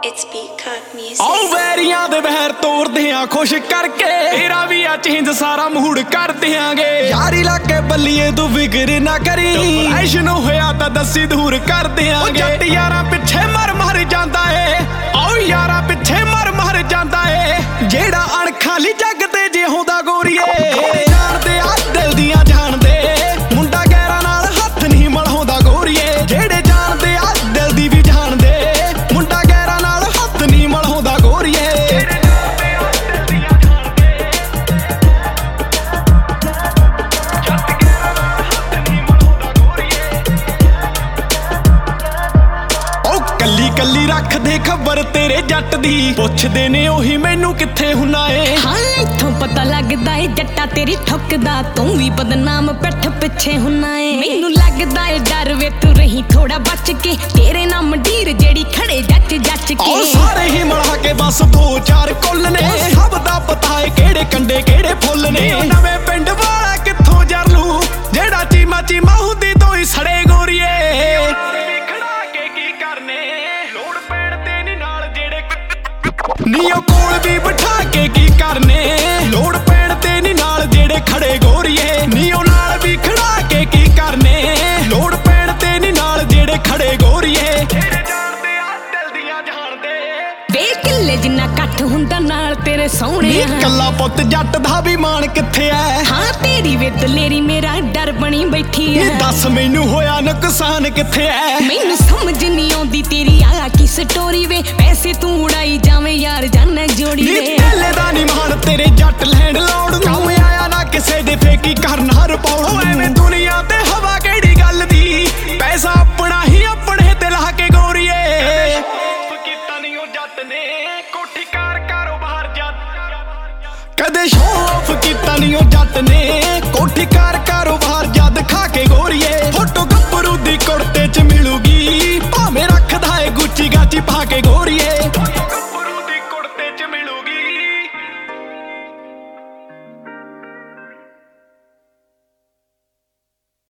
It's Peacock Music। ਆਓ ਵੈਰੀਆਂ ਦੇ ਵਹਿਰ ਤੋੜਦੇ ਆ ਖੁਸ਼ ਕਰਕੇ, ਤੇਰਾ ਵੀ ਆ ਚੇਂਜ ਸਾਰਾ ਮੂਡ ਕਰ ਦਿਆਂਗੇ। ਯਾਰੀ ਲਾ ਕੇ ਬੱਲੀਏ ਤੂੰ ਫਿਕਰ ਨਾ ਕਰੀ, ਐਸ਼ਨ ਹੋਇਆ ਤਾਂ ਦੱਸੀ ਦੂਰ ਕਰ ਦਿਆਂਗੇ। ਜੱਟ ਯਾਰਾਂ ਪਿੱਛੇ ਮਰ ਜਾਂਦਾ ਏ, ਆਓ ਯਾਰਾਂ ਪਿੱਛੇ ਮਰ ਜਾਂਦਾ ਏ। ਜਿਹੜਾ ਅਣਖਾਲੀ ਜੱਗ ਤੇ ਜੇ ਹੁੰਦਾ ਗੋਰੀਏ, ਜਾਣਦੇ ਆ ਦਿਲ ਦੀਆਂ ਜਾਣਦੇ, ਮੁੰਡਾ ਗੈਰਾਂ ਨਾਲ ਹੱਥ ਨਹੀਂ ਮਲਾਉਂਦਾ ਗੋਰੀਏ। ਜਿਹੜੇ ਜਾਣਦੇ ਆ ਦਿਲ ਦੀ ਵੀ ਜਾਣਦੇ, ਮੁੰਡਾ ਗੈਰਾਂ ਨਾਲ ਹੱਥ ਨਹੀਂ ਮਲਾਉਂਦਾ ਗੋਰੀਏ। ਕੱਲੀ ਰੱਖਦੇ ਖਬਰ ਤੇਰੇ ਜੱਟ ਦੀ, ਪੁੱਛਦੇ ਨੇ ਉਹੀ ਮੈਨੂੰ ਕਿੱਥੇ ਹੁੰਨਾ ਏ। ਹਾਂ ਇੱਥੋਂ ਪਤਾ ਲੱਗਦਾ ਏ ਜੱਟਾ ਤੇਰੀ ਠੁੱਕਦਾ, ਤੂੰ ਵੀ ਬਦਨਾਮ ਪਿੱਠ ਪਿੱਛੇ ਹੁੰਨਾ ਏ। ਮੈਨੂੰ ਲੱਗਦਾ ਏ ਡਰ ਵੇ ਤੂੰ ਰਹੀ ਥੋੜਾ ਬਚ ਕੇ, ਤੇਰੇ ਨਾਲ ਮੰਡੀਰ ਜਿਹੜੀ ਖੜੇ ਜੱਚ ਕੇ। ਉਹ ਸਾਰੇ ਹੀ ਮਿਲਾ ਕੇ ਬਸ 2-4 ਕੁੱਲ ਨੇ, ਸਭ ਦਾ ਪਤਾ ਏ ਕਿਹੜੇ ਕੰਡੇ ਕਿਹੜੇ ਫੁੱਲ ਨੇ। ਨਵੇਂ ਪਿੰਡ ਵਾਲਾ ਕਿੱਥੋਂ ਜਰਲੂ, ਜਿਹੜਾ ਚੀਮਾ ਹੁੰਦੀ ਤੋਂ ਹੀ ਸੜੇ ਗੋਰੀਏ। ਨੀਓ ਕੋਲ ਵੀ ਬਿਠਾ ਕੇ ਕੀ ਕਰਨੇ, ਲੋੜ ਪੈਣ ਤੇ ਨੀ ਨਾਲ ਜਿਹੜੇ ਖੜੇ ਗੋਰੀਏ। ਨੀਓ ਨਾਲ ਵੀ ਖੜਾ ਕੇ ਕੀ ਕਰਨੇ, ਲੋੜ ਪੈਣ ਤੇ ਨੀ ਨਾਲ ਜਿਹੜੇ ਖੜੇ ਗੋਰੀਏ। ਜਿਹੜੇ ਜਾਣਦੇ ਆ ਦਿਲ ਦੀਆਂ ਜਾਣਦੇ, ਵੇ ਕਿੱਲੇ ਜਿੰਨਾ ਇਕੱਠ ਹੁੰਦਾ ਨਾਲ ਤੇਰੇ ਸੋਹਣੇ। ਕੱਲਾ ਪੁੱਤ ਜੱਟ ਦਾ ਵੀ ਮਾਣ ਕਿੱਥੇ ਐ, ਹਾਂ ਤੇਰੀ ਵੇ ਦਲੇਰੀ ਮੇਰਾ ਡਰ ਬਣੀ ਬੈਠੀ ਐ। ਦੱਸ ਮੈਨੂੰ ਹੋਇਆ ਨੁਕਸਾਨ ਕਿੱਥੇ ਐ, ਮੈਨੂੰ ਸਮਝ ਨਹੀਂ ਆਉਂਦੀ ਤੇਰੀ ਆ ਕੀ ਸਟੋਰੀ ਵੇ। ਪੈਸੇ ਤੂੰ ਉਡਾਈ ਜਾਵੇਂ ਯਾਰ ਜਾਨਾ ਜੋੜੀ ਵੇ। ਢੇਲੇ ਦਾ ਨੀ ਮਾਣ ਤੇਰੇ ਜੱਟ ਲੈਂਡ ਲੋੜ ਨੂੰ, ਕੰਮ ਆਇਆ ਨਾ ਕਿਸੇ ਦੇ ਫੇਕੀ ਕਰਨਾ ਰਿਪੋਰਟ। ਐਵੇਂ ਦੁਨੀਆ ਤੇ ਹਵਾ ਕਿਹੜੀ ਗੱਲ ਦੀ, ਪੈਸਾ ਆਪਣਾ ਹੀ ਆਪਣੇ ਤੇ ਲਾ ਕੇ ਗੋਰੀਏ। ਕੀਤਾ ਨੀ ਉਹ ਜੱਟ ਨੇ ਕੋਠੀ ਕਾਰੋਬਾਰ ਜੱਟ, ਕਦੇ ਸ਼ੋਅ ਆਫ ਕੀਤਾ ਨੀ ਉਹ ਜੱਟ ਨੇ ਕੋਠੀ ਕਾਰੋਬਾਰ ਜਦ ਖਾ ਕੇ ਗੋਰੀਏ। ਫੋਟੋ ਗੱਭਰੂ ਦੀ ਕੁੜਤੇ ਚ ਮਿਲੂਗੀ, ਭਾਵੇਂ ਰੱਖਦਾ ਏ ਗੁੱਚੀ ਗਾਚੀ ਪਾ ਕੇ ਗੋਰੀਏ।